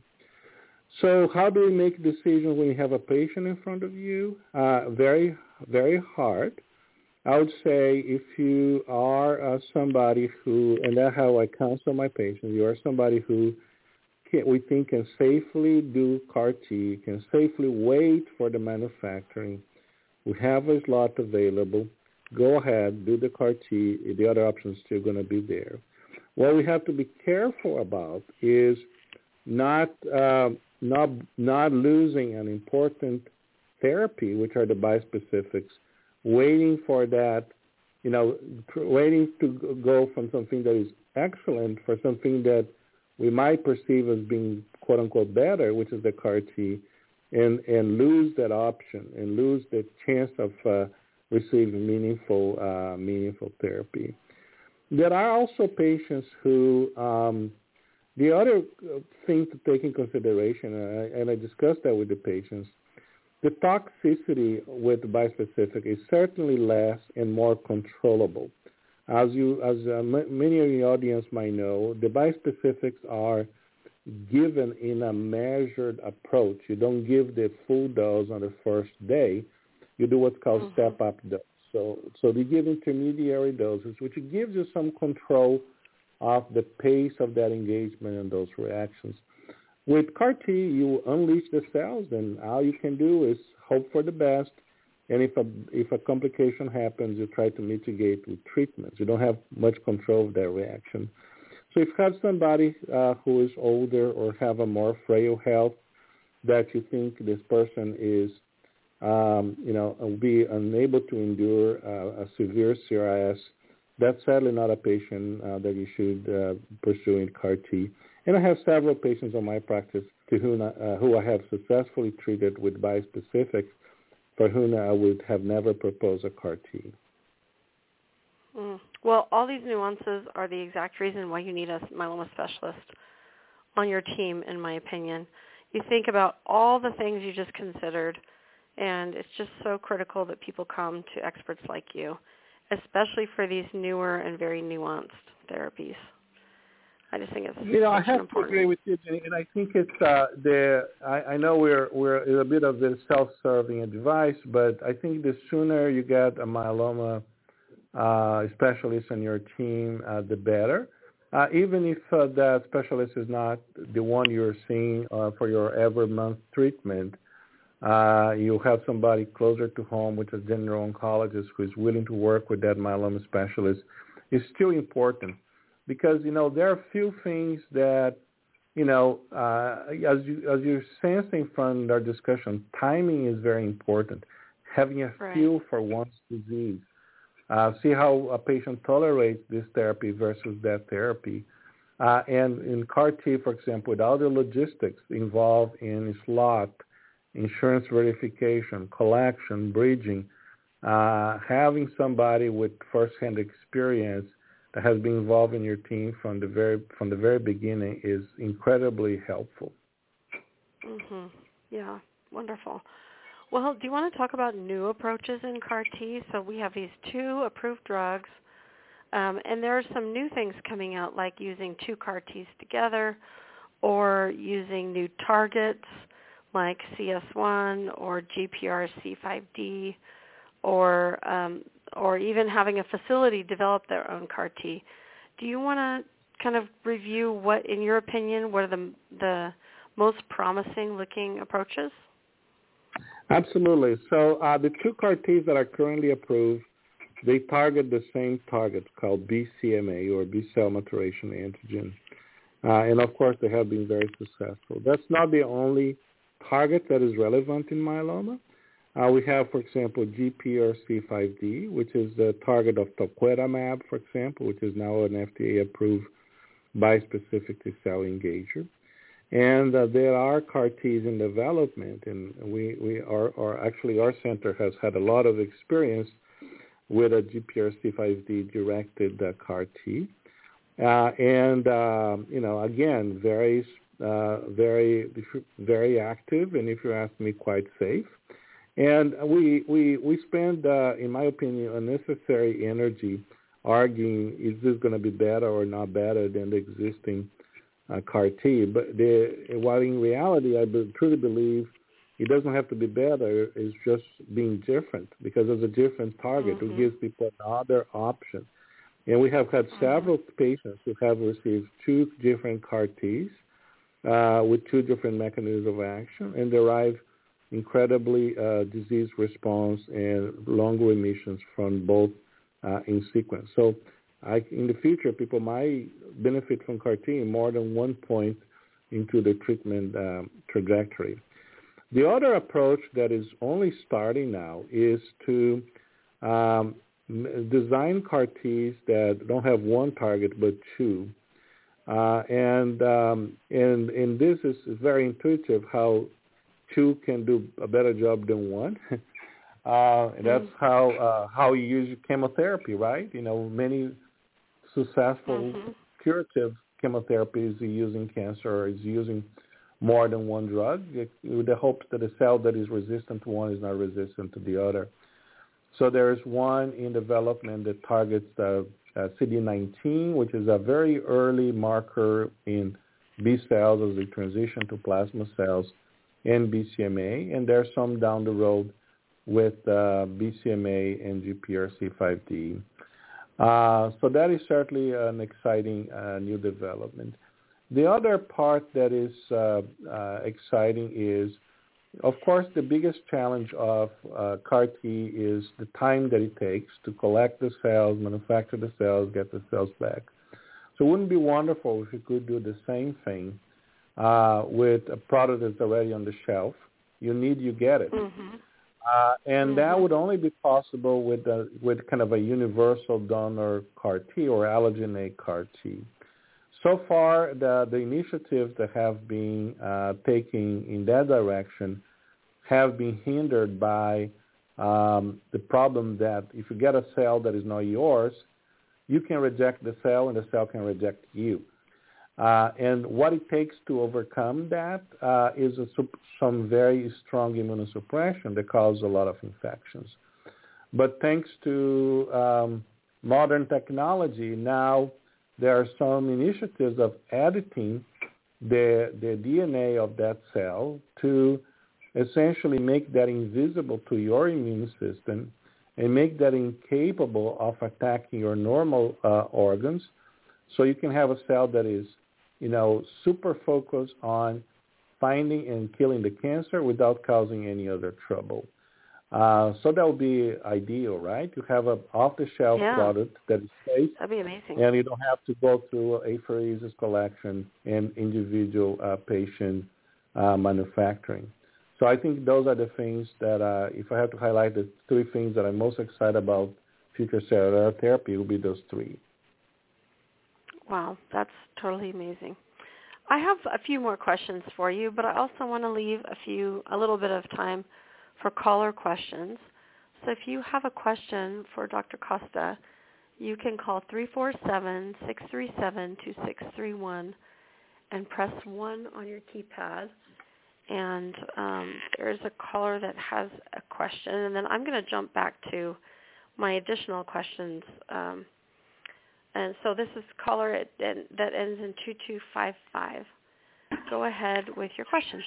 So how do we make decisions when you have a patient in front of you? Uh, very, very hard. I would say if you are uh, somebody who, and that's how I counsel my patients, you are somebody who can, we think can safely do C A R T, can safely wait for the manufacturing. We have a slot available. Go ahead, do the C A R T. The other option is still going to be there. What we have to be careful about is not uh, not not losing an important therapy, which are the bispecifics, waiting for that, you know, waiting to go from something that is excellent for something that we might perceive as being quote unquote better, which is the C A R T, and, and lose that option and lose the chance of uh, receiving meaningful uh, meaningful therapy. There are also patients who, um, the other thing to take in consideration, and I, and I discussed that with the patients, the toxicity with bispecific is certainly less and more controllable. As you, as uh, m- many of the audience might know, the bispecifics are given in a measured approach. You don't give the full dose on the first day. You do what's called mm-hmm. step-up dose. So, so they give intermediary doses, which gives you some control of the pace of that engagement and those reactions. With C A R T, you unleash the cells, and all you can do is hope for the best. And if a if a complication happens, you try to mitigate with treatments. You don't have much control of that reaction. So if you have somebody uh, who is older or have a more frail health, that you think this person is, um, you know, will be unable to endure uh, a severe C R S, that's sadly not a patient uh, that you should uh, pursue in C A R T. And I have several patients in my practice to whom, uh, who I have successfully treated with bispecifics, for whom I would have never proposed a C A R T. Mm. Well, all these nuances are the exact reason why you need a myeloma specialist on your team, in my opinion. You think about all the things you just considered, and it's just so critical that people come to experts like you, especially for these newer and very nuanced therapies. I just think it's you know I have important. to agree with you, Jenny, and I think it's uh, the I, I know we're we're a bit of the self-serving advice, but I think the sooner you get a myeloma uh, specialist on your team, uh, the better. Uh, even if uh, that specialist is not the one you're seeing uh, for your every month treatment, uh, you have somebody closer to home, which is a general oncologist who is willing to work with that myeloma specialist, is still important. Because, you know, there are a few things that, you know, uh, as, you, as you're sensing from our discussion, timing is very important. Having a right. feel for one's disease. Uh, see how a patient tolerates this therapy versus that therapy. Uh, and in C A R T, for example, with all the logistics involved in slot, insurance verification, collection, bridging, uh, having somebody with firsthand experience that has been involved in your team from the very from the very beginning is incredibly helpful. Mhm. Yeah. Wonderful. Well, do you want to talk about new approaches in C A R T? So we have these two approved drugs, um, and there are some new things coming out, like using two C A R Ts together, or using new targets like C S one or G P R C five D, or um, or even having a facility develop their own C A R T. Do you want to kind of review what, in your opinion, what are the the most promising looking approaches? Absolutely. So uh, the two C A R Ts that are currently approved, they target the same target called B C M A, or B-cell maturation antigen. Uh, and, of course, they have been very successful. That's not the only target that is relevant in myeloma. Uh, we have, for example, G P R C five D, which is the target of talquetamab, for example, which is now an F D A-approved bispecific T-cell engager. And uh, there are C A R Ts in development, and we, we are, are actually our center has had a lot of experience with a G P R C five D-directed uh, C A R T. Uh, and, uh, you know, again, very, uh, very, very active, and if you ask me, quite safe. And we, we, we spend, uh, in my opinion, unnecessary energy arguing, is this going to be better or not better than the existing Uh, C A R T, but the, while in reality, I be, truly believe it doesn't have to be better. It's just being different, because it's a different target. Mm-hmm. It gives people another option. And we have had mm-hmm. several patients who have received two different C A R Ts uh, with two different mechanisms of action and derive incredibly uh, disease response and long remissions from both uh, in sequence. So I, in the future, people might benefit from C A R T in more than one point into the treatment um, trajectory. The other approach that is only starting now is to um, design C A R Ts that don't have one target but two. Uh, and, um, and, and this is very intuitive, how two can do a better job than one. uh, that's mm-hmm. how, uh, how you use chemotherapy, right? You know, many successful mm-hmm. curative chemotherapies using cancer is using more than one drug with the hopes that a cell that is resistant to one is not resistant to the other. So there is one in development that targets uh, uh, C D nineteen, which is a very early marker in B cells as they transition to plasma cells, and B C M A, and there's some down the road with uh, B C M A and G P R C five D. Uh, so that is certainly an exciting uh, new development. The other part that is uh, uh, exciting is, of course, the biggest challenge of uh, C A R T is the time that it takes to collect the cells, manufacture the cells, get the cells back. So it wouldn't be wonderful if you could do the same thing uh, with a product that's already on the shelf. You need, you get it. Mm-hmm. Uh, and mm-hmm. that would only be possible with a, with kind of a universal donor C A R T or allogeneic C A R T. So far, the, the initiatives that have been uh, taken in that direction have been hindered by um, the problem that if you get a cell that is not yours, you can reject the cell and the cell can reject you. Uh, and what it takes to overcome that uh, is a, some very strong immunosuppression that causes a lot of infections. But thanks to um, modern technology, now there are some initiatives of editing the, the D N A of that cell to essentially make that invisible to your immune system and make that incapable of attacking your normal uh, organs, so you can have a cell that is, you know, super focused on finding and killing the cancer without causing any other trouble. Uh, so that would be ideal, right? You have an off-the-shelf yeah. product that is safe. That'd be amazing. And you don't have to go through apheresis collection and individual uh, patient uh, manufacturing. So I think those are the things that, uh, if I have to highlight the three things that I'm most excited about future cellular therapy, it will be those three. Wow, that's totally amazing. I have a few more questions for you, but I also want to leave a few, a little bit of time for caller questions. So if you have a question for Doctor Costa, you can call three four seven, six three seven, two six three one and press one on your keypad. And um, there's a caller that has a question, and then I'm going to jump back to my additional questions. Um, and so this is caller at, that ends in two two five five. Go ahead with your question.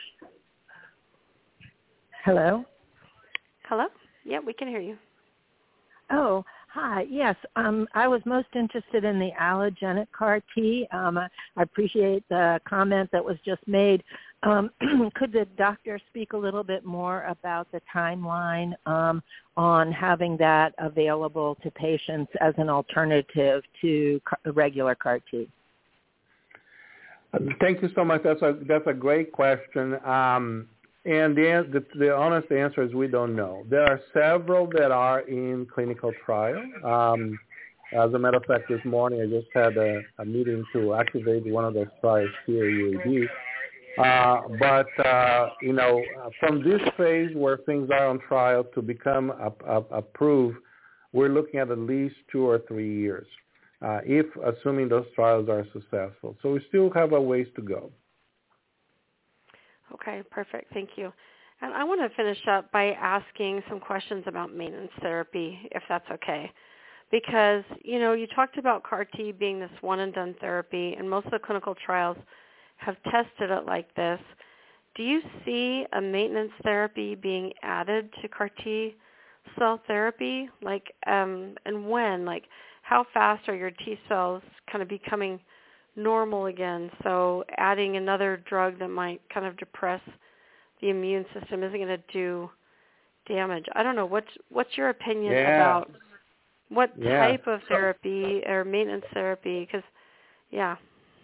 Hello? Hello? Yeah, we can hear you. Oh, hi. Yes, um, I was most interested in the allogenic C A R T. Um, I, I appreciate the comment that was just made. Um, could the doctor speak a little bit more about the timeline um, on having that available to patients as an alternative to regular C A R T? Thank you so much. That's a that's a great question. Um, and the, the the honest answer is we don't know. There are several that are in clinical trial. Um, as a matter of fact, this morning I just had a, a meeting to activate one of those trials here at U A B. Uh, but, uh, you know, from this phase where things are on trial to become a, a, approved, we're looking at at least two or three years, uh, if assuming those trials are successful. So we still have a ways to go. Okay, perfect. Thank you. And I want to finish up by asking some questions about maintenance therapy, if that's okay. Because, you know, you talked about C A R T being this one-and-done therapy, and most of the clinical trials have tested it like this. Do you see a maintenance therapy being added to C A R T cell therapy? Like, um, and when? Like, how fast are your T cells kind of becoming normal again? So adding another drug that might kind of depress the immune system isn't going to do damage. I don't know. What's, what's your opinion yeah. about what yeah. type of therapy or maintenance therapy? Because, yeah.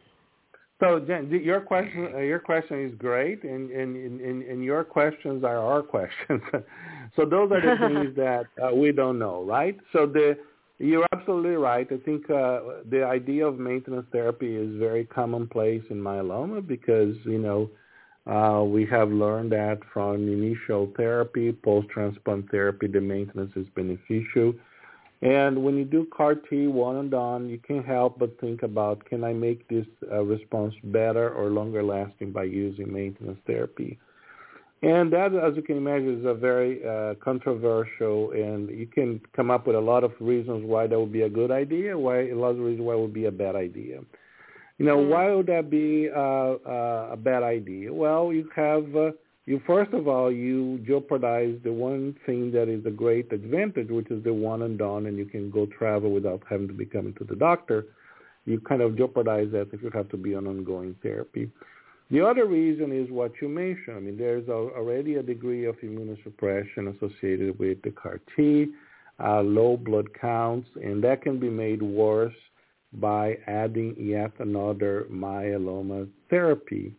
So, Jen, your question, uh, your question is great, and, and, and, and your questions are our questions. So those are the things that uh, we don't know, right? So the you're absolutely right. I think uh, the idea of maintenance therapy is very commonplace in myeloma because, you know, uh, we have learned that from initial therapy, post-transplant therapy, the maintenance is beneficial. And when you do C A R T one and done, you can't help but think about, can I make this uh, response better or longer lasting by using maintenance therapy? And that, as you can imagine, is a very uh, controversial, and you can come up with a lot of reasons why that would be a good idea, why a lot of reasons why it would be a bad idea. You know, mm. why would that be uh, uh, a bad idea? Well, you have, uh, you first of all, you jeopardize the one thing that is a great advantage, which is the one and done, and you can go travel without having to be coming to the doctor. You kind of jeopardize that if you have to be on ongoing therapy. The other reason is what you mentioned. I mean, there's a, already a degree of immunosuppression associated with the C A R T, uh, low blood counts, and that can be made worse by adding yet another myeloma therapy.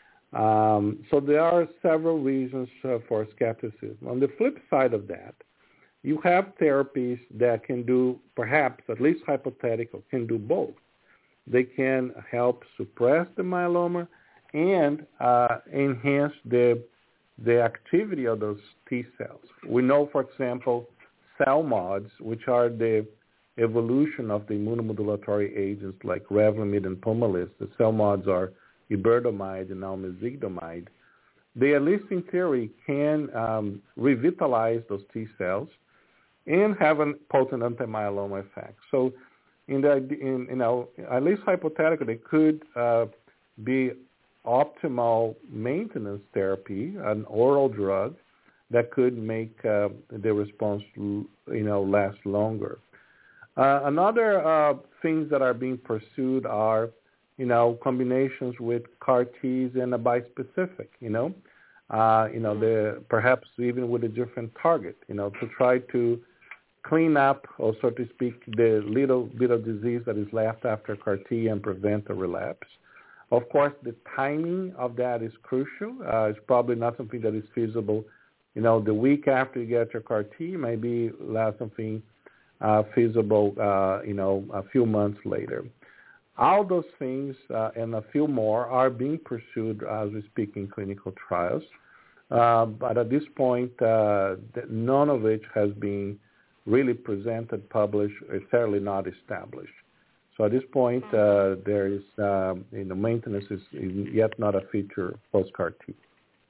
Um, so there are several reasons uh, for skepticism. On the flip side of that, you have therapies that can do, perhaps, at least hypothetical, can do both. They can help suppress the myeloma and uh, enhance the the activity of those T cells. We know, for example, cell mods, which are the evolution of the immunomodulatory agents like Revlimid and Pomalyst. The cell mods are iberdomide and now mezigdomide. They, at least in theory, can um, revitalize those T cells and have a potent anti-myeloma effect. So, in the in, you know, at least hypothetically, they could uh, be optimal maintenance therapy, an oral drug that could make uh, the response, you know, last longer. Uh, another uh, things that are being pursued are, you know, combinations with C A R Ts and a bispecific, you know, uh, you know, the perhaps even with a different target, you know, to try to clean up, or so to speak, the little bit of disease that is left after C A R T and prevent a relapse. Of course, the timing of that is crucial. Uh, it's probably not something that is feasible, you know, the week after you get your C A R T, maybe not something uh, feasible, uh, you know, a few months later. All those things uh, and a few more are being pursued as we speak in clinical trials. Uh, but at this point, uh, none of which has been really presented, published, or certainly not established. So at this point, uh, there is, uh, you know, maintenance is yet not a feature post-C A R T.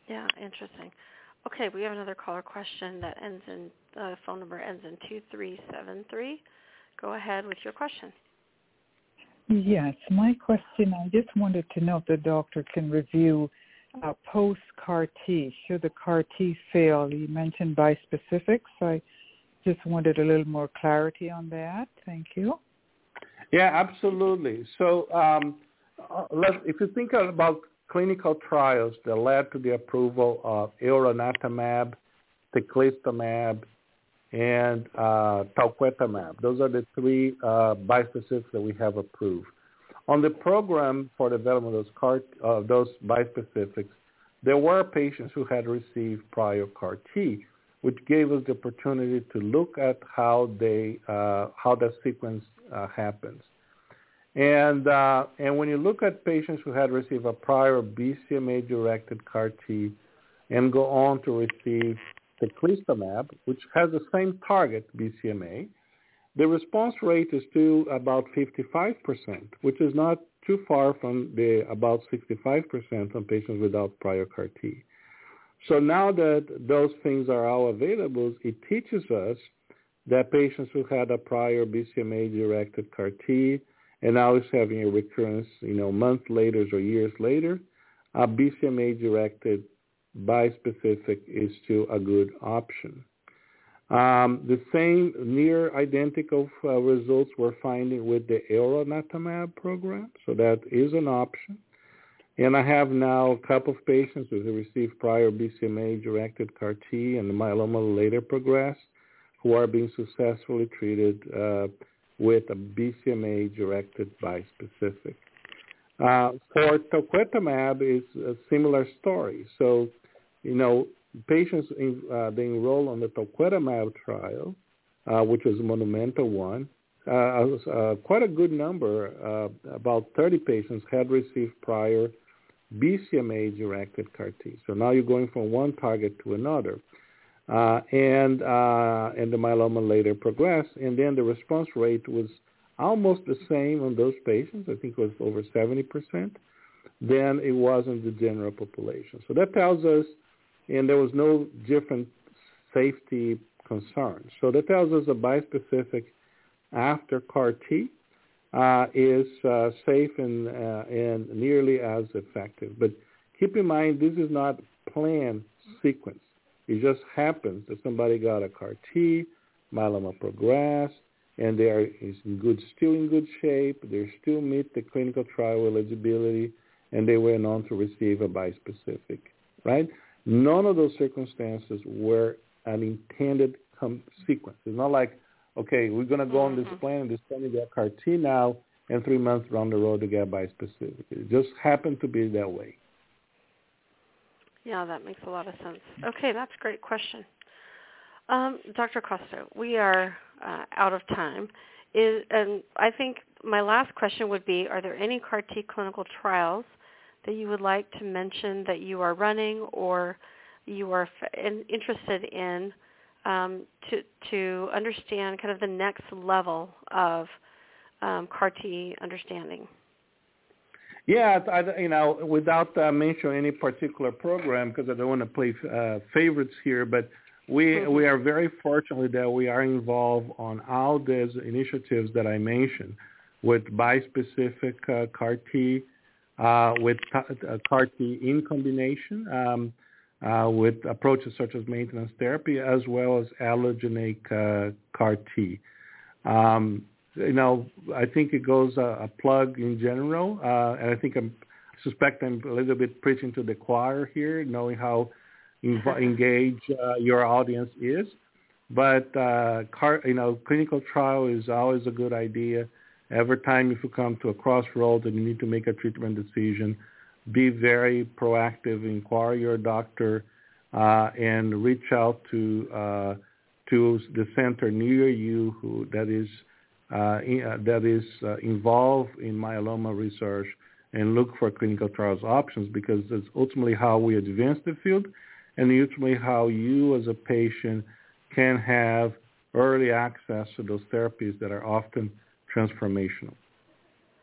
Yeah, interesting. Okay, we have another caller question that ends in, uh, phone number ends in two three seven three. Go ahead with your question. Yes, my question, I just wanted to know if the doctor can review uh, post-CAR T. Should the CAR T fail? You mentioned bispecifics. I just wanted a little more clarity on that. Thank you. Yeah, absolutely. So um, let's, if you think about clinical trials that led to the approval of elranatamab, teclistamab, and uh, talquetamab. Those are the three uh, bispecifics that we have approved. On the program for development of those, CAR, uh, those bispecifics, there were patients who had received prior CAR T, which gave us the opportunity to look at how they uh, how that sequence uh, happens. And uh, and when you look at patients who had received a prior B C M A-directed CAR T and go on to receive teclistamab, which has the same target, B C M A, the response rate is still about fifty-five percent, which is not too far from the about sixty-five percent on patients without prior CAR T. So now that those things are all available, it teaches us that patients who had a prior B C M A-directed CAR T and now is having a recurrence, you know, months later or years later, a B C M A-directed bispecific is still a good option. Um, the same near identical uh, results we're finding with the elranatamab program, so that is an option. And I have now a couple of patients who received prior B C M A-directed CAR T and the myeloma later progressed who are being successfully treated uh, with a B C M A-directed bispecific. Uh, for talquetamab, it's a similar story. So, you know, patients, in, uh, they enroll on the talquetamab trial, uh, which is a monumental one. Uh, uh, quite a good number, uh, about thirty patients had received prior B C M A-directed CAR T. So now you're going from one target to another. Uh, and uh, and the myeloma later progressed, and then the response rate was almost the same on those patients. I think it was over seventy percent than it was in the general population. So that tells us, and there was no different safety concerns. So that tells us a bispecific after CAR T uh, is uh, safe and uh, and nearly as effective. But keep in mind, this is not planned sequence. It just happens that somebody got a CAR T, myeloma progressed, and they are in good, still in good shape. They still meet the clinical trial eligibility, and they went on to receive a bispecific, right? None of those circumstances were an intended com- sequence. It's not like, okay, we're going to go on this plan, and this plan to get CAR T now, and three months down the road to get bispecific. It just happened to be that way. Yeah, that makes a lot of sense. Okay, that's a great question. Um, Doctor Costa, we are uh, out of time. Is, and I think my last question would be, are there any CAR T clinical trials that you would like to mention that you are running or you are f- in, interested in um, to, to understand kind of the next level of um, CAR T understanding? Yeah, I, you know, without uh, mentioning any particular program, because I don't want to play uh, favorites here, but we mm-hmm. we are very fortunate that we are involved on all these initiatives that I mentioned, with bispecific uh, CAR T, uh, with uh, CAR T in combination, um, uh, with approaches such as maintenance therapy, as well as allogeneic uh, CAR T. Um, You know, I think it goes a, a plug in general, uh, and I think I'm, I suspect I'm a little bit preaching to the choir here, knowing how inv- engaged uh, your audience is. But, uh, car, you know, clinical trial is always a good idea. Every time if you come to a crossroads and you need to make a treatment decision, be very proactive, inquire your doctor, uh, and reach out to uh, to the center near you who that is Uh, in, uh, that is uh, involved in myeloma research and look for clinical trials options, because it's ultimately how we advance the field and ultimately how you as a patient can have early access to those therapies that are often transformational.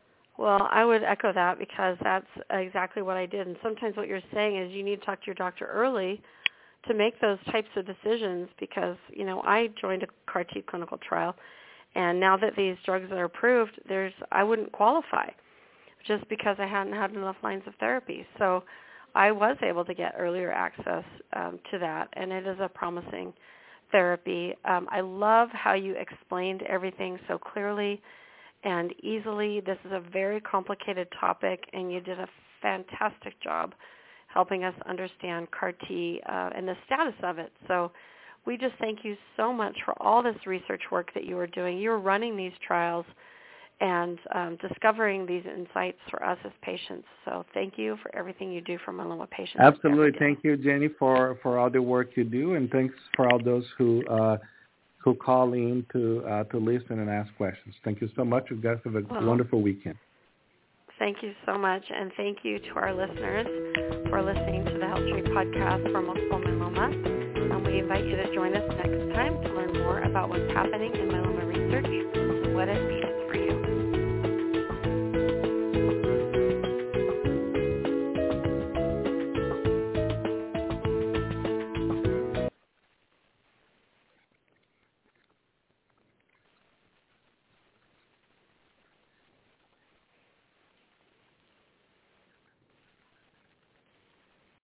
Well, I would echo that because that's exactly what I did. And sometimes what you're saying is you need to talk to your doctor early to make those types of decisions because, you know, I joined a C A R T clinical trial, and now that these drugs are approved, there's I wouldn't qualify just because I hadn't had enough lines of therapy. So I was able to get earlier access um, to that, and it is a promising therapy. Um, I love how you explained everything so clearly and easily. This is a very complicated topic, and you did a fantastic job helping us understand C A R T uh, and the status of it. So we just thank you so much for all this research work that you are doing. You're running these trials and um, discovering these insights for us as patients. So thank you for everything you do for myeloma patients. Absolutely. Thank you, Jenny, for, for all the work you do, and thanks for all those who uh, who call in to uh, to listen and ask questions. Thank you so much. You guys have a well, wonderful weekend. Thank you so much, and thank you to our listeners for listening to the Health Tree podcast for multiple myeloma. And we invite you to join us